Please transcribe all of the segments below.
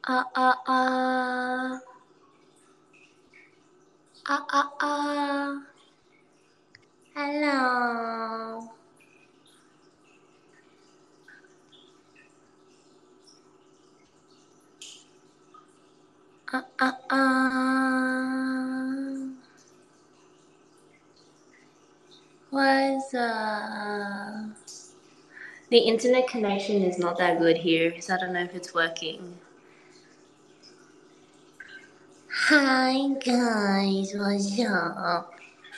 Ah, ah, ah. Ah, ah, ah. Hello. Ah, ah, ah. What's up? The internet connection is not that good here, so I don't know if it's working. Hi guys, what's up?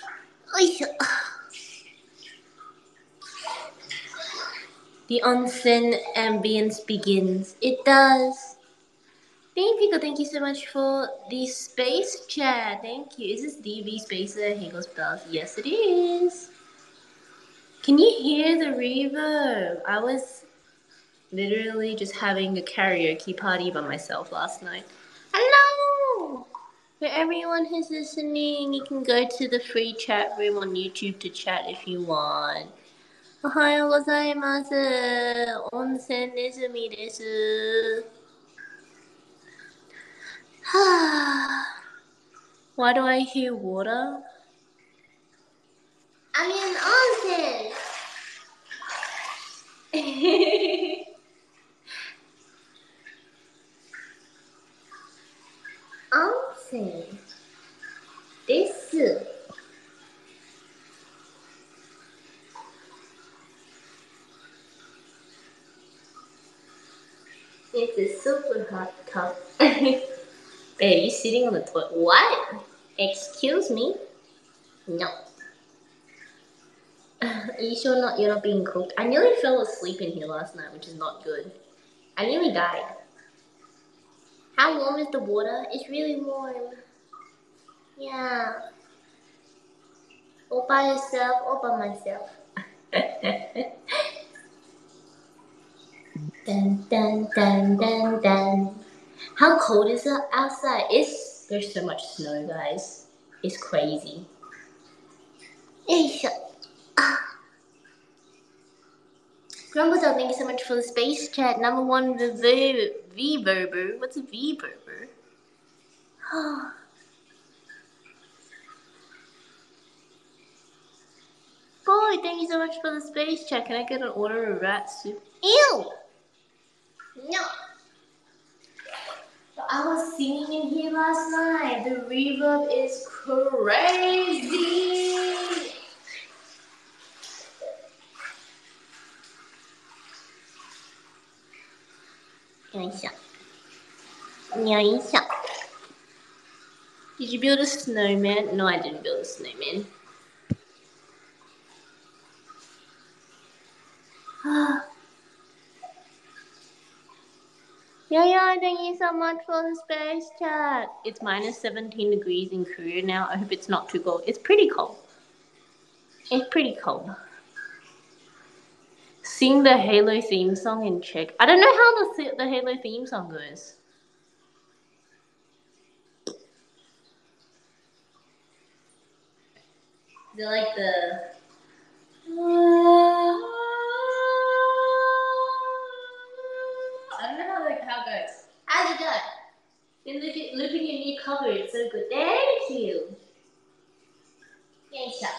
The onsen ambience begins. It does. Thank you so much for the space chat. Thank you. Is this DV Spacer Hegel Spells? Yes, it is. Can you hear the reverb? I was literally just having a karaoke party by myself last night. Hello! For everyone who's listening, you can go to the free chat room on YouTube to chat if you want. Ohayou gozaimasu. Onsen nezumi desu. Why do I hear water? I'm in onsen. Onsen desu. It's a super hot tub. Hey, are you sitting on the toilet? What? Excuse me? No. Are you sure you're not being cooked? I nearly fell asleep in here last night, which is not good. I nearly died. How warm is the water? It's really warm. Yeah. All by yourself or by myself? Dun dun dun dun dun. How cold is it outside? There's so much snow, guys. It's crazy. Grumbledale, thank you so much for the space chat. Number one, V-Berber. What's a V-Berber? Boy, thank you so much for the space chat. Can I get an order of rat soup? Ew! No. I was singing in here last night. The reverb is crazy. Did you build a snowman? No, I didn't build a snowman. Yeah, thank you so much for the space chat. It's minus 17 degrees in Korea now. I hope it's not too cold. It's pretty cold. It's pretty cold. Sing the Halo theme song in Czech. I don't know how the Halo theme song goes. Is it like the... I don't know how it goes. How's it go? Then looping your new cover. It's so good. Thank you. Yes,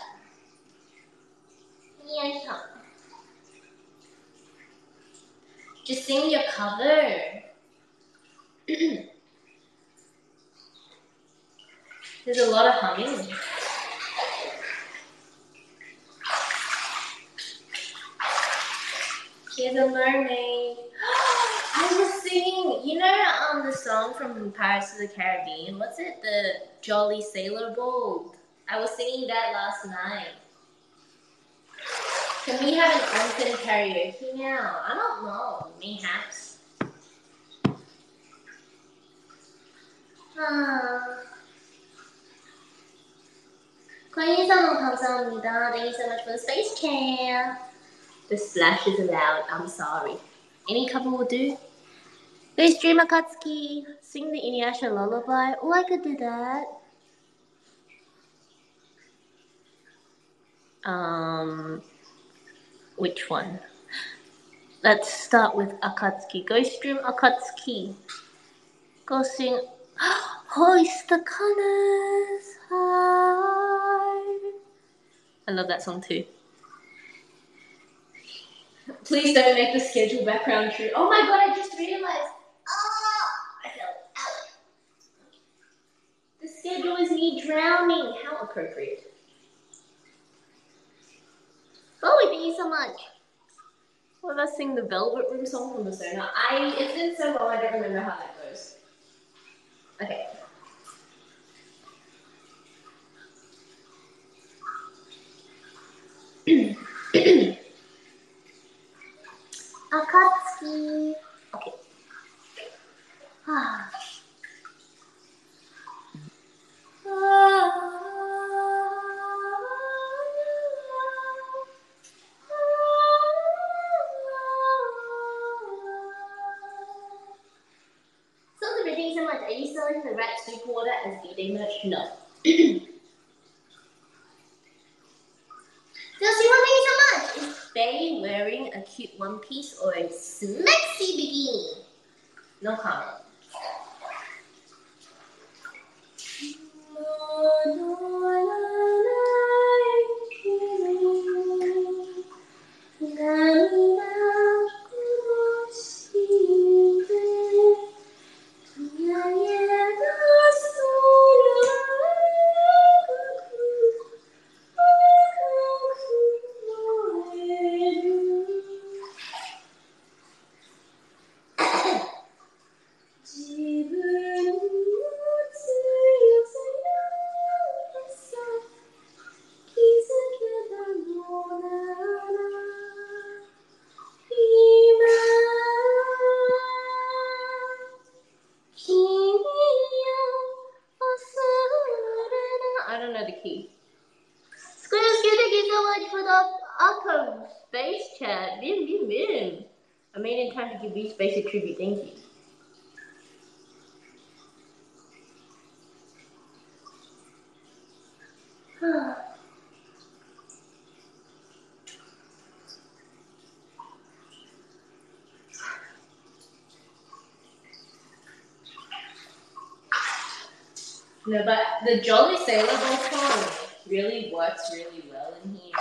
just sing your cover. There's a lot of humming. She's a mermaid. I was singing, the song from Pirates of the Caribbean. What's it? The Jolly Sailor Bold. I was singing that last night. Can we have an onsen karaoke now? I don't know. Mayhaps. Korean-san, 감사합니다. Thank you so much for the space cam. The splash is allowed. I'm sorry. Any cover will do. Go stream Akatsuki. Sing the Inuyasha lullaby. Oh, I could do that. Which one? Let's start with Akatsuki. Go stream Akatsuki. Go sing. Hoist the colors high. I love that song too. Please don't make the schedule background true. Oh my god, I just realized. I fell out. The schedule is me drowning. How appropriate. Bowie, thank you so much. What if I sing the Velvet Room song from Persona? It's been so long, I don't remember how that goes. Okay. Akatsuki. Okay. So the reading so much. Are you selling the rat soup water as eating merch? No. Chelsea, thank you so much. Is Faye wearing a cute one piece or a smexy bikini? No comment. I don't know the key. Squidward, thank you so much for the Aqua Space Chat. Bim, bim, bim. I made it in time to give V Space a tribute. Thank you. No, but the Jolly Sailor Boy song really works really well in here.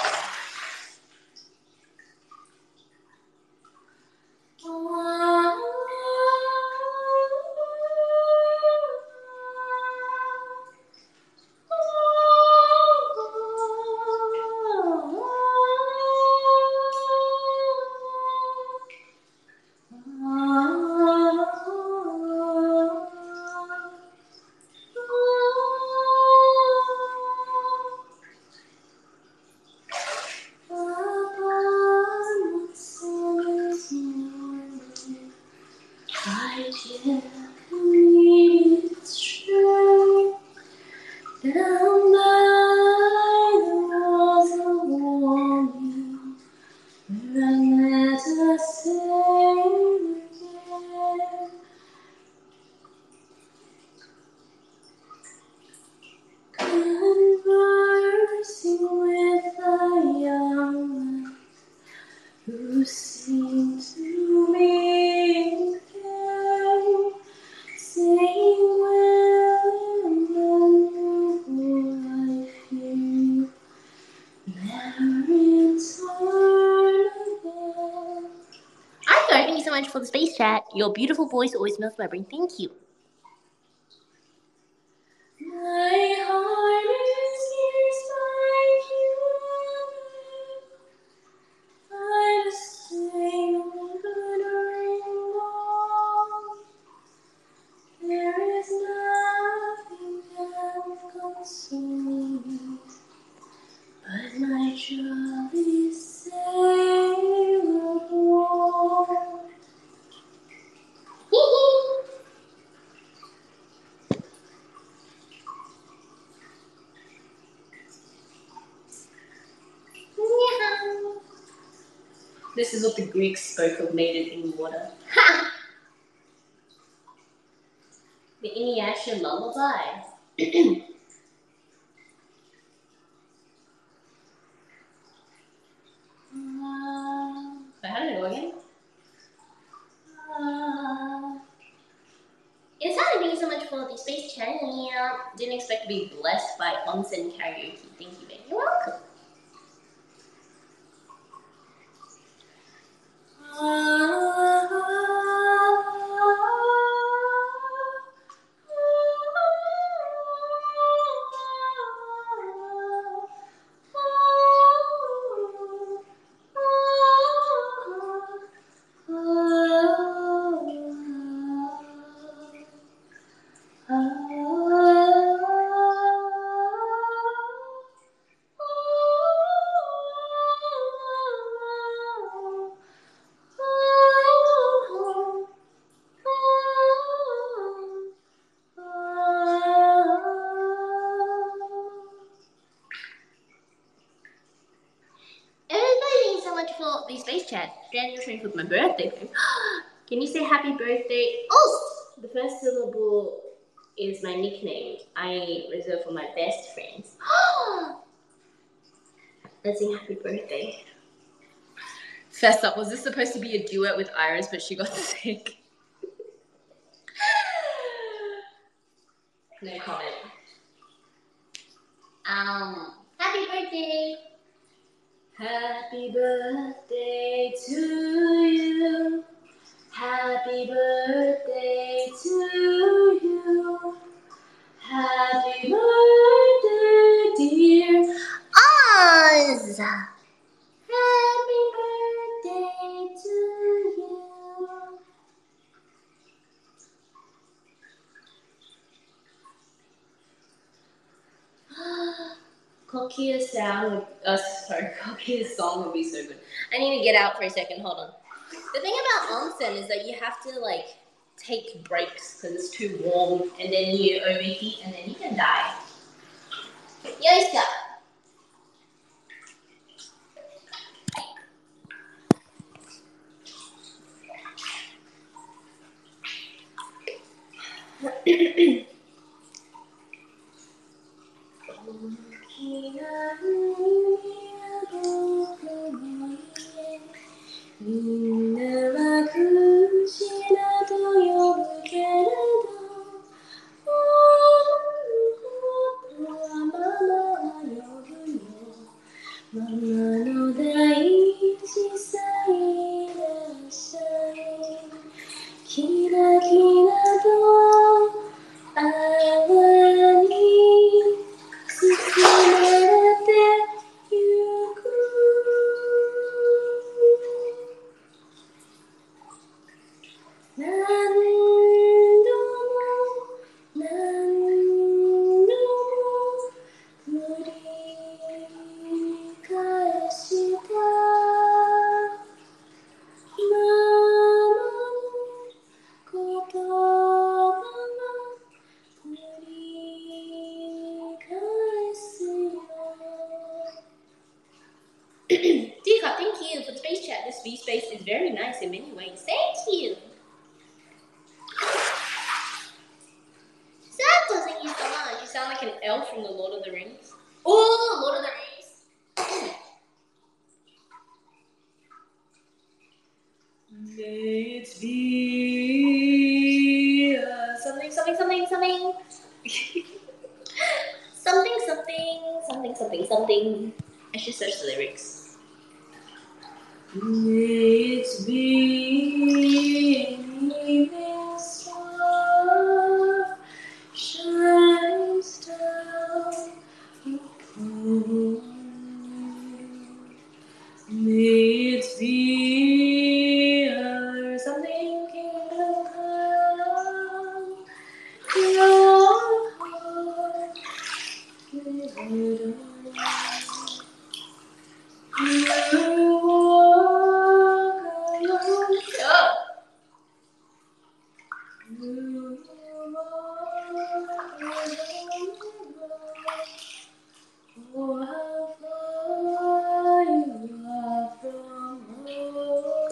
Who seem to me saying well I feel never return again. I'm sorry, thank you so much for the space chat. Your beautiful voice always melts my brain. Thank you. My heart is pierced by you. I just stay wandering on. There is nothing that consoles me but my jolly sailor boy. This is what the Greeks spoke of mated in water. Ha! The Inuyasha lullaby. Wait, how did it go again? It's not blessed by onsen karaoke. Thank you, babe. You're welcome. For the space chat, Daniel trained for my birthday. Can you say happy birthday? Oh, the first syllable is my nickname. I reserve for my best friends. Let's sing happy birthday. First up, was this supposed to be a duet with Iris, but she got sick? No comment. Happy birthday. Happy birthday to you. Happy birthday to you. Happy birthday, dear Oz. Happy birthday to you. Cockiest sound, cockiest song would be so good. I need to get out for a second. Hold on. The thing about onsen is that you have to take breaks because it's too warm, and then you overheat, and then you can die. Yoska. Deepak, thank you for the space chat. This V-Space is very nice in many ways. Thank you. That doesn't use so much. You sound like an elf from the Lord of the Rings. Oh, Lord of the Rings. May it be something. something. I should search the lyrics. May it be an evening star shines down upon. May it be something kingdom come. Your heart with it you walk alone. You walk alone. Oh, how far you are from home.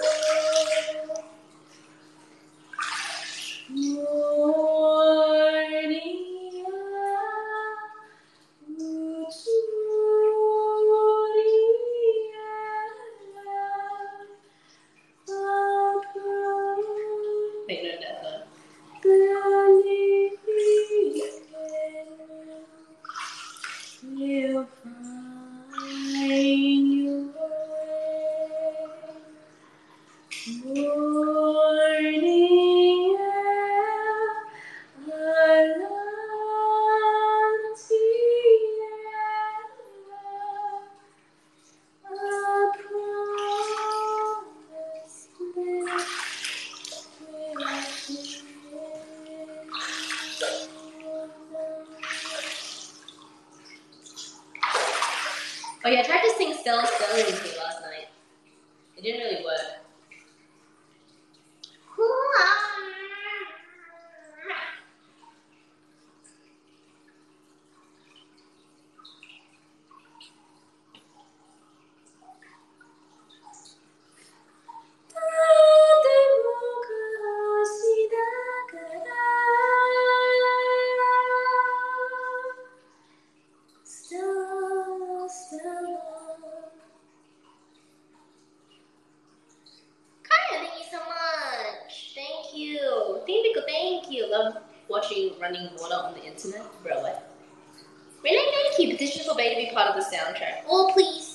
Morning, will find your way. Morning air, oh yeah, I tried to sing Stella Sterling with you last night. It didn't really work. Kaya, thank you so much. Thank you. Thank you. Love watching running water on the internet. Bro, what? Really, thank you. Petition for Bay to be part of the soundtrack. Oh, please.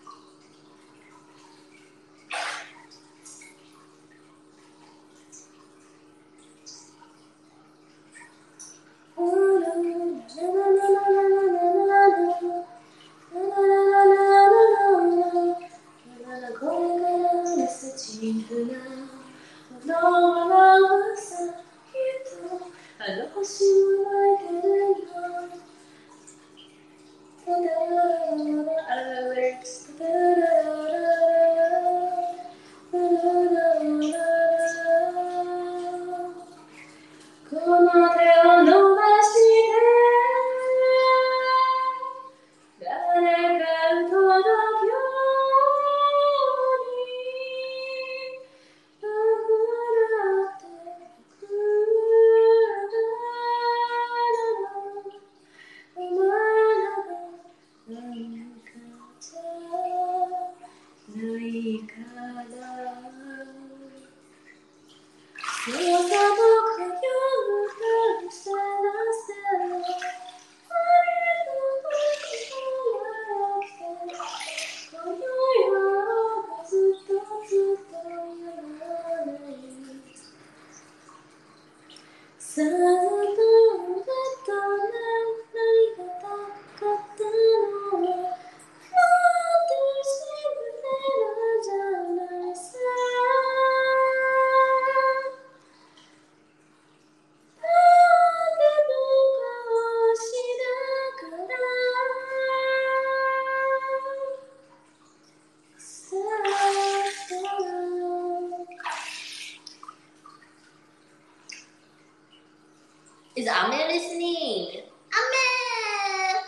Is Ahmed listening? Ahmed!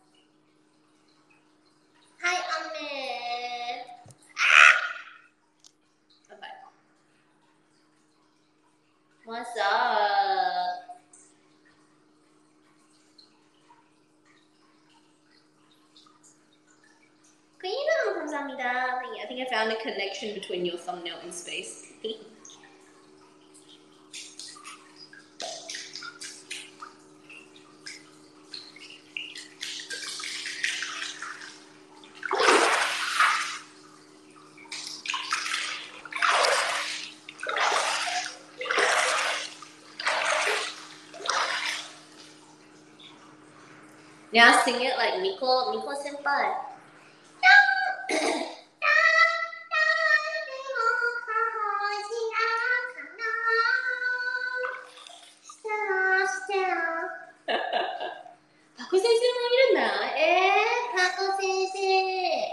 Hi, Ahmed. Okay. What's up? I think I found a connection between your thumbnail and space. Now sing it like Miko senpai. Paco Senseiもいるんだ。Paco Sensei.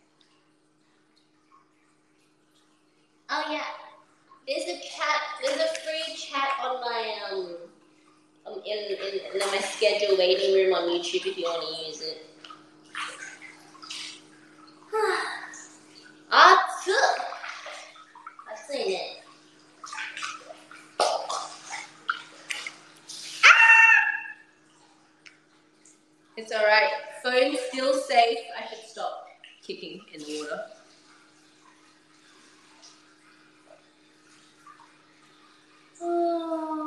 Oh yeah, there's a free chat on my in my schedule waiting room on YouTube if you want to use it. I've seen it. It's alright. Phone's still safe. I should stop kicking in the water.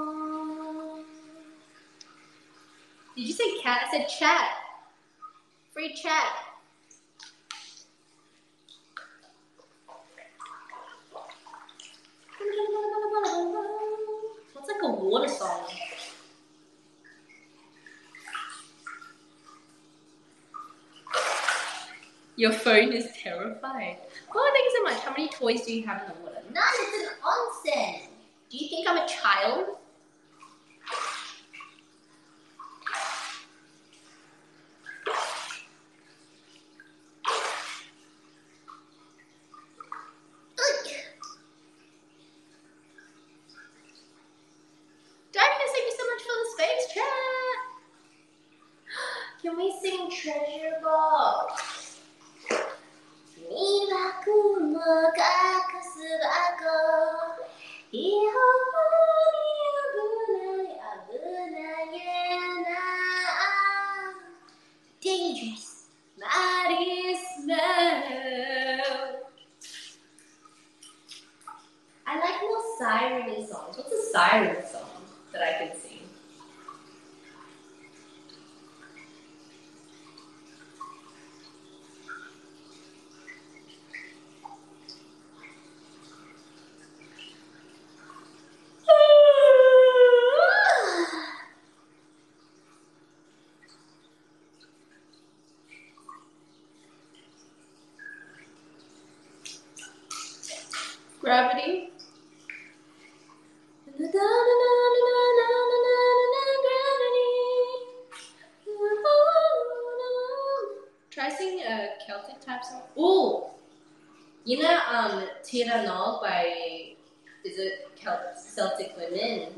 Did you say cat? I said chat. Free chat. What's like a water song? Your phone is terrified. Oh, thank you so much. How many toys do you have in the water? None. It's an onsen. Do you think I'm a child? Darkness, thank you so much for the space chat. Can we sing Treasure Box? には雲が隠す箱いや危ないな Dangerous mighty smell I like more siren songs. What's a siren song that I can sing? Gravity. Try singing a Celtic type song. Ooh, you know Tira Nog by is it Celtic woman?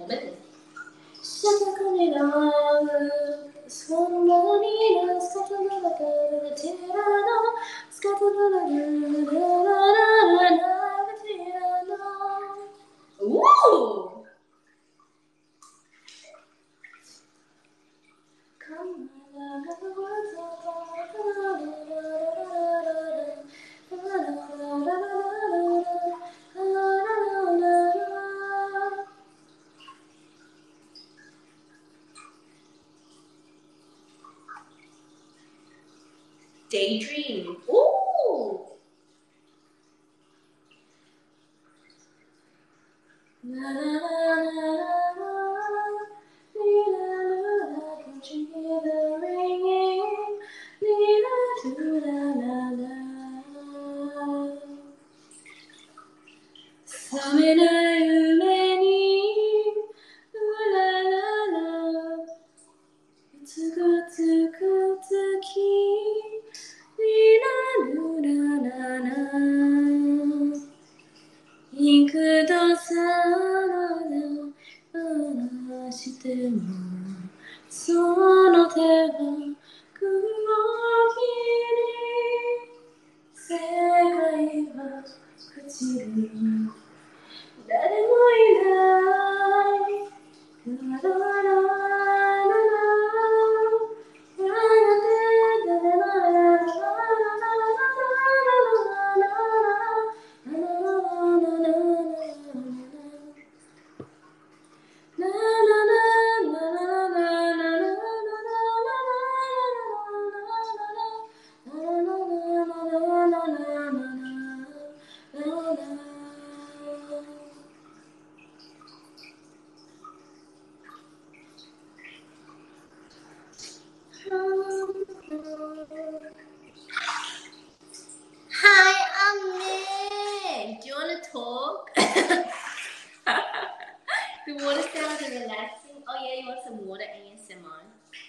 Ooh! Daydream. Ooh! Hi, I'm Nick. Do you want to talk? The water sounds are relaxing. Oh yeah, you want some water ASMR?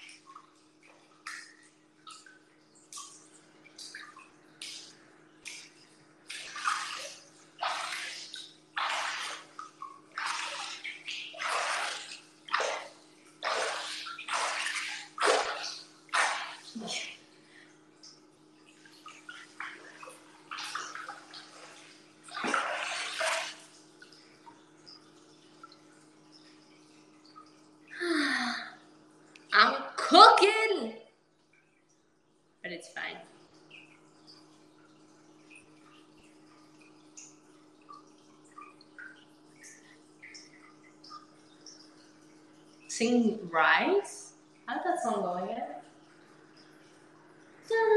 I'm cooking! But it's fine. Sing Rise? How's that song go again?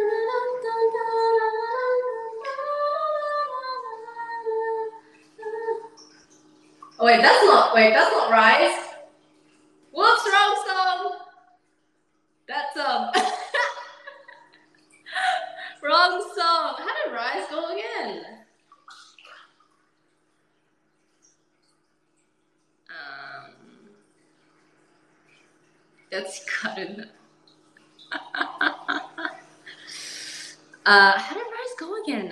Wait, that's not rice. Whoops, wrong song. That's wrong song. How did rice go again? That's cotton. How did rice go again?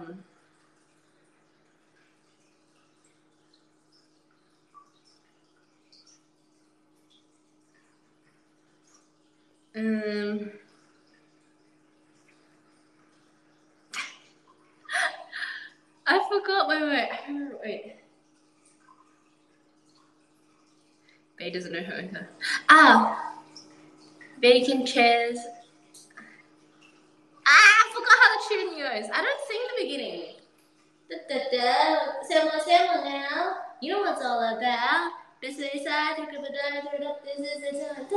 I forgot. Wait. Bay doesn't know her. Bacon chairs. I forgot how the tune goes. I don't sing the beginning. Simmer now. You know what it's all about. This is I think of a this is it.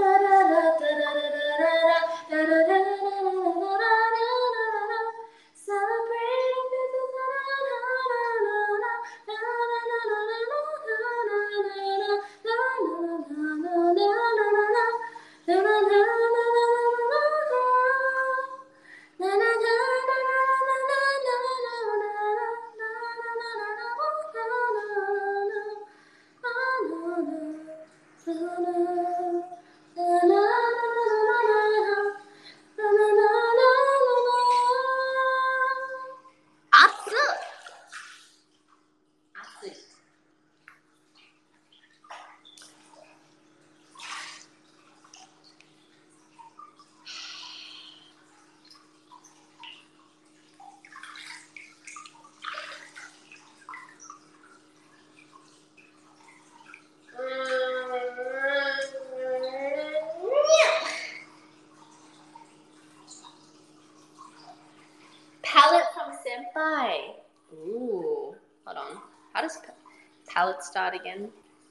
Palette from Senpai. Ooh, hold on. How does palette start again?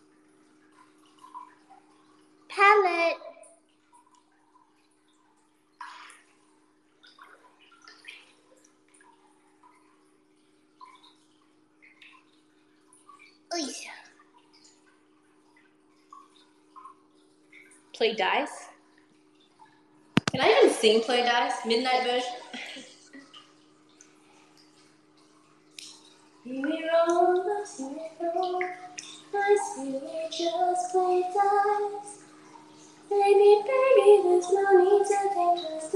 Palette. Play dice. Can I even sing Play Dice? Midnight version? Here we roll, here we roll. Nice, here we just play dice. Baby, there's no need to think, just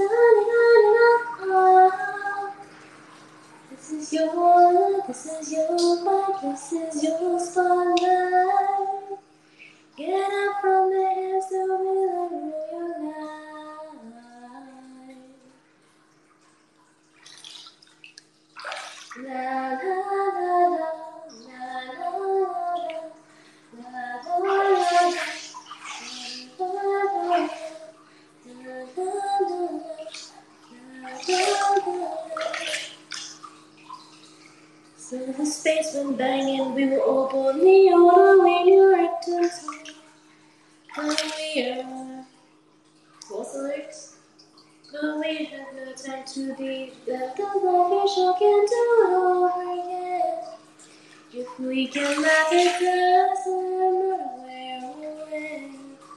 This is your life, this is your spotlight. Get up from there, so we live your life. La la la la, la la la la, la la. So the space went banging, we were all born the order when you were but we are. What's the lyrics? But we have no time to be left alive. You sure can do it over again. If we can laugh at us and run away.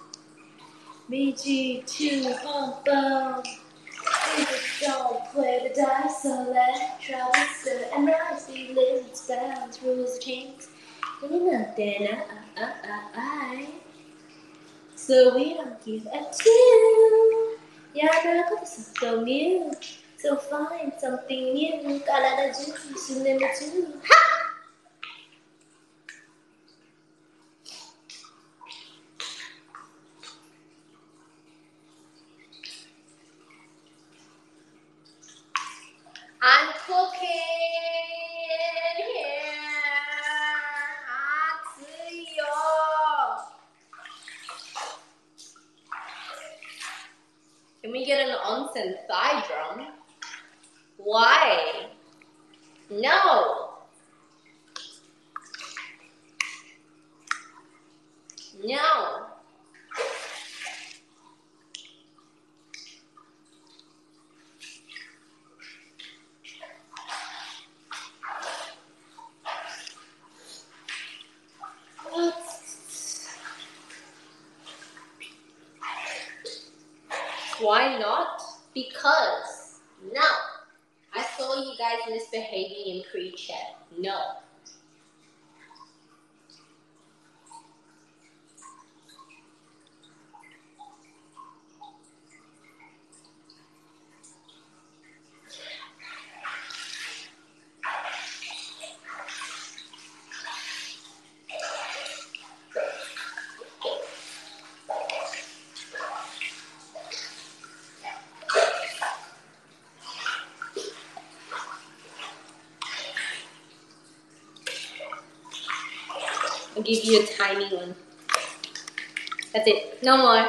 BG2 humble. We just don't play the dice, so let travel set and rise. The limits, bounds, rules, chains. Ain't nothing, So we don't give a two. Yeah, I so new. So find something new. Gotta do some number two. I'm cooking here. Can we get an onsen thigh drum? Why? No. No. Why not? Because no. I saw you guys misbehaving in pre-chat. No. I'll give you a tiny one. That's it. No more.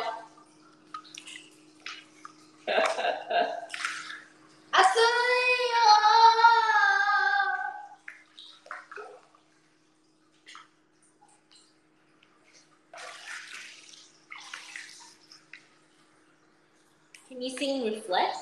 Can you sing Reflect?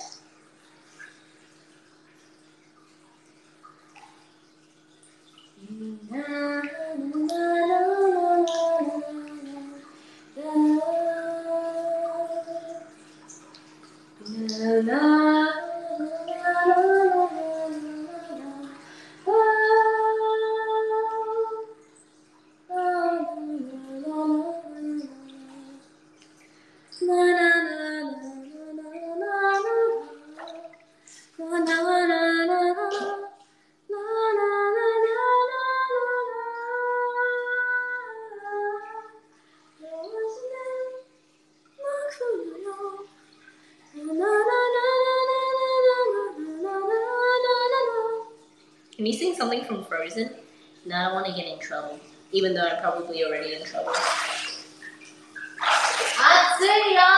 Can you sing something from Frozen? No, I don't want to get in trouble, even though I'm probably already in trouble. Atsuya!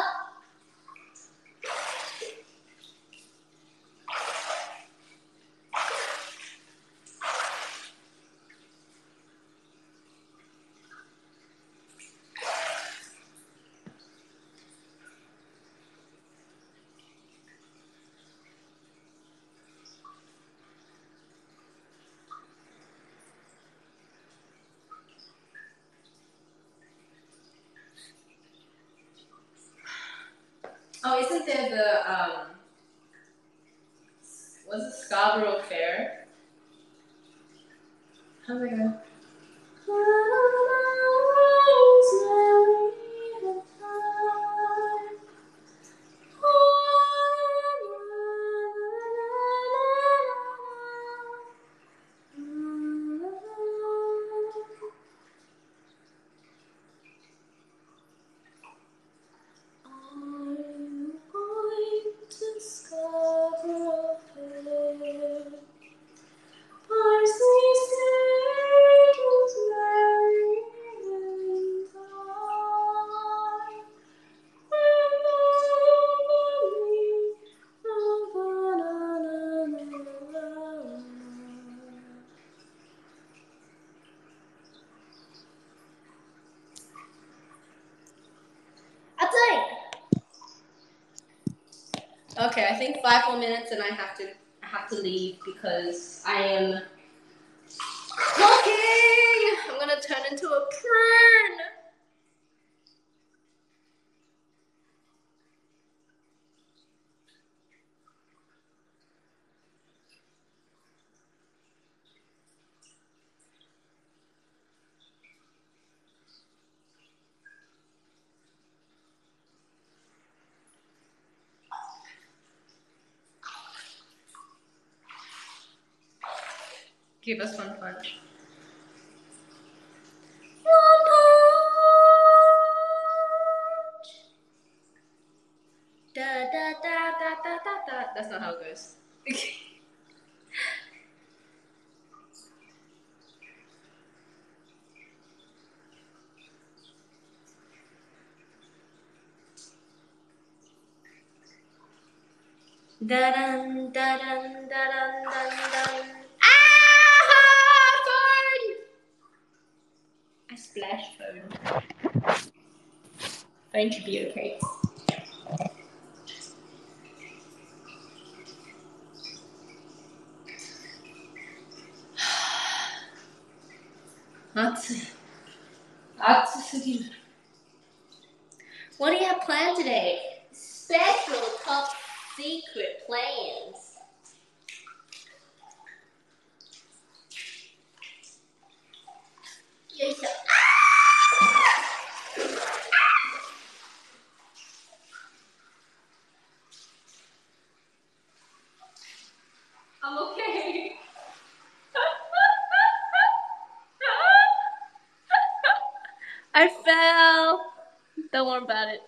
Oh, isn't there the, what's it, Scarborough Fair? How's it go? Okay, I think 5 more minutes and I have to leave because I am cooking. I'm gonna turn into a prawn. Give us one punch. One punch. Da da da da da da da. That's not how it goes. Da dun da dun da dun dun dun. Ah! Phone! I splashed phone. Phone should be okay. What do you have planned today? special top secret plans. Yes, sir. I'm okay. I fell. Don't worry about it.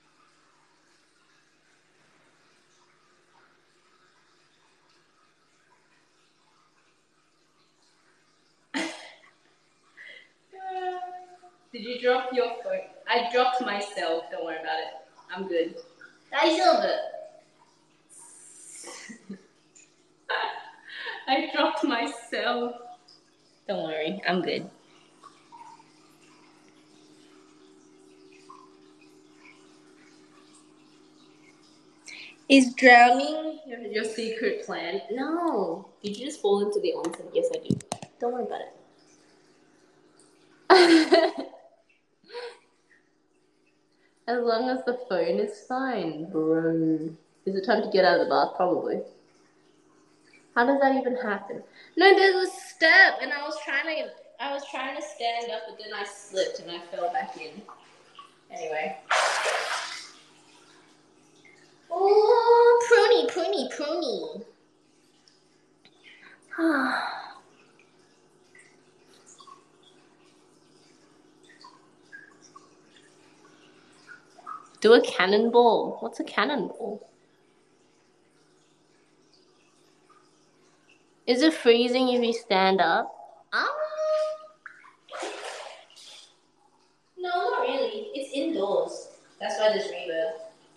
Did you drop your phone? I dropped myself. Don't worry about it. I'm good. I dropped myself. Don't worry. I'm good. Is drowning your secret plan? No. Did you just fall into the onsen? Yes, I did. Don't worry about it. As long as the phone is fine, bro. Is it time to get out of the bath? Probably. How does that even happen? No, there's a step, and I was trying to stand up, but then I slipped and I fell back in. Anyway. Oh, pruny. Do a cannonball. What's a cannonball? Is it freezing if you stand up? No, not really. It's indoors. That's why there's reverb.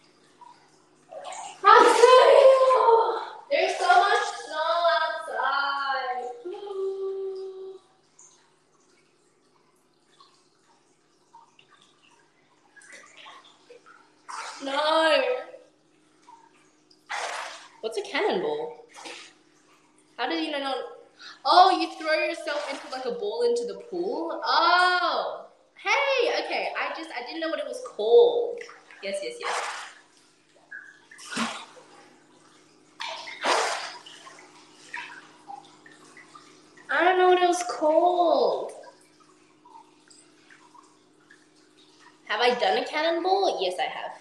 There's so much snow outside. No. What's a cannonball? How did you know? Oh, you throw yourself into like a ball into the pool? Oh. Hey, okay. I didn't know what it was called. Yes. I don't know what it was called. Have I done a cannonball? Yes, I have.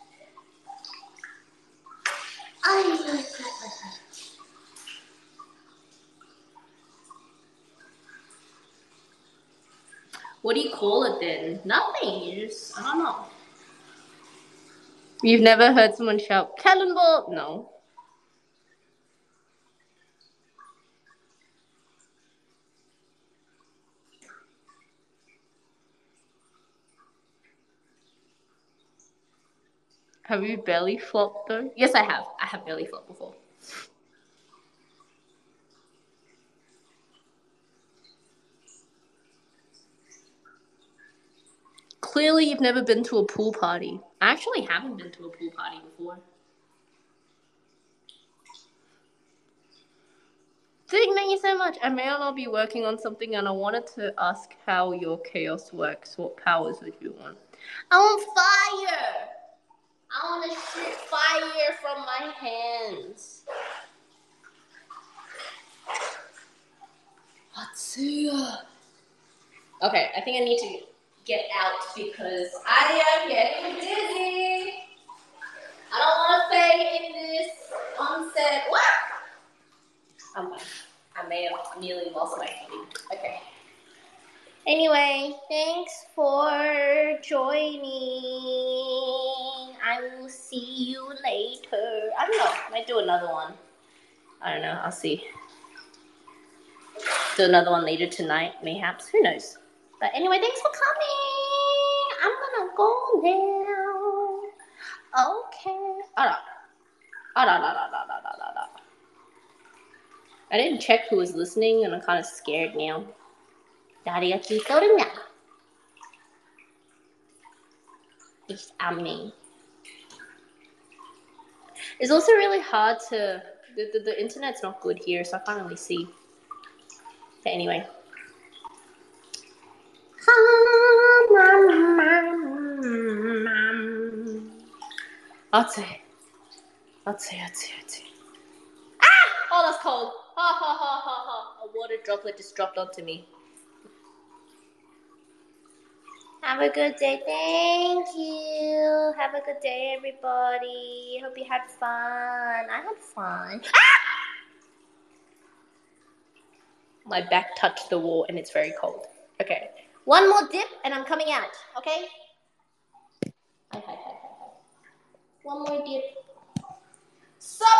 What do you call it then? Nothing. You just, I don't know. You've never heard someone shout, cannonball? No. Have you belly flopped though? Yes, I have. I have belly flopped before. Clearly, you've never been to a pool party. I actually haven't been to a pool party before. Dig, thank you so much. I may or not be working on something, and I wanted to ask how your chaos works. What powers would you want? I want fire! I want to shoot fire from my hands. Hatsuya. Okay, I think I need to get out because I am getting dizzy. I don't want to fade in this onset. What? I'm fine. I may have nearly lost my footing. Okay. Anyway, thanks for joining. I will see you later. I don't know. Might do another one. I don't know. I'll see. Do another one later tonight, mayhaps. Who knows? But anyway, thanks for coming. I'm gonna go now. Okay. I didn't check who was listening, and I'm kind of scared now. It's me. It's also really hard to... The internet's not good here, so I can't really see. But anyway. Atse. Oh, that's cold. Ha ha ha ha ha. A water droplet just dropped onto me. Have a good day. Thank you. Have a good day, everybody. Hope you had fun. I had fun. My back touched the wall and it's very cold. Okay. One more dip and I'm coming out. Okay? Hi. One more dip. Sup?